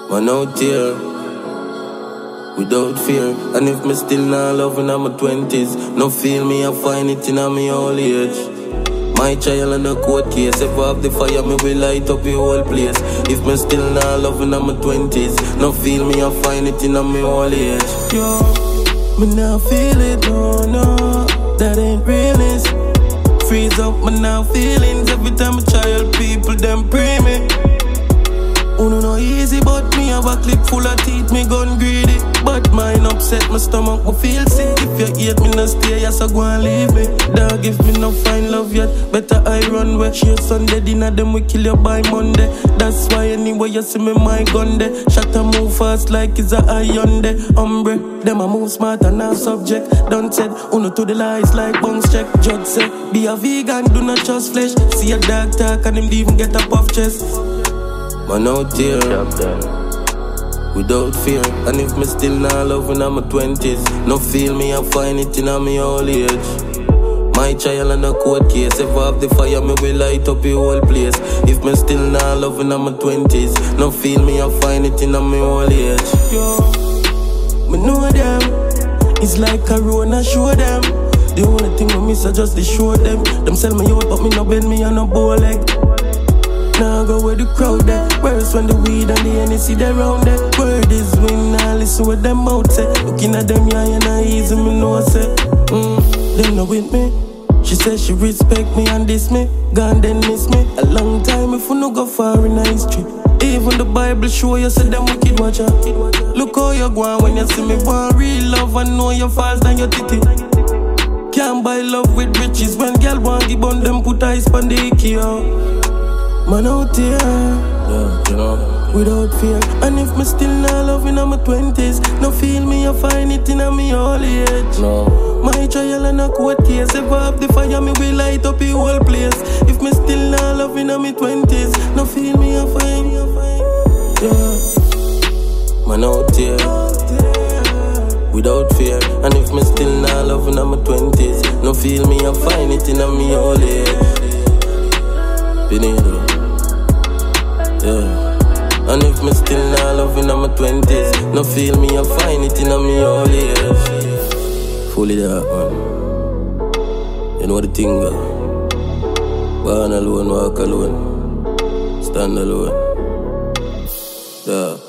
Man out here, without fear. And if me still not loving in my 20s, no feel me, I find it in my old age. My child in a court case, if I have the fire, me will light up the whole place. If me still not loving in my 20s, no feel me, I find it in my old age. Yo, me now feel it, no, that ain't realness. Freeze up my now feelings every time a child people them pray me. Uno no easy, but me have a clip full of teeth, me gun greedy. But mine upset my stomach, me feel sick. If you hate me, no stay, yes, I go and leave me. Dog, if me no find love yet, better I run where. Share Sunday dinner, them we kill you by Monday. That's why anyway you see me, my gun there. Shot a move fast like it's a iron there. Umbre, them a move smart and not subject. Don't said, uno to the lies like bounce check. Judge say, be a vegan, do not trust flesh. See a dog talk and him even get a puff chest. Man out here, without fear. And if me still not loving in my 20s, no feel me, I find it in my old age. My child in a court case, if I have the fire, me will light up the whole place. If me still not loving in my 20s, no feel me, I find it in my old age. Yo, me know them, it's like Corona, show them. The only thing I miss is just to show them. Them sell me out, but me no bend me on no bow leg. Now go where the crowd there. Whereas when the weed and the Hennessy they round there. Word is win, now listen what them out say. Looking at them, yeah, and I easy, me know say. Them not with me. She said she respect me and diss me. Gone then miss me. A long time if we no go far in history. Even the Bible show you say them wicked watch out. Look how you go on when you see me. Want real love and know your falls than your titty. Can't buy love with riches. When girl want give on them put ice on the IKEA. Man out here, you know, without fear. And if me still not loving in my 20s, no feel me, I find it in my old age. No. My trial and a court case, if I have the fire, me will light up the whole place. If me still not loving in my 20s, no feel me, I find, yeah. Man out here, without fear. And if me still not loving in my 20s, no feel me, I find it in my old age. Benito. Yeah. And if me still not loving in my 20s, no feel me, I find it in my old age. Fully that, man. You know the thing, born alone, walk alone, stand alone. Yeah.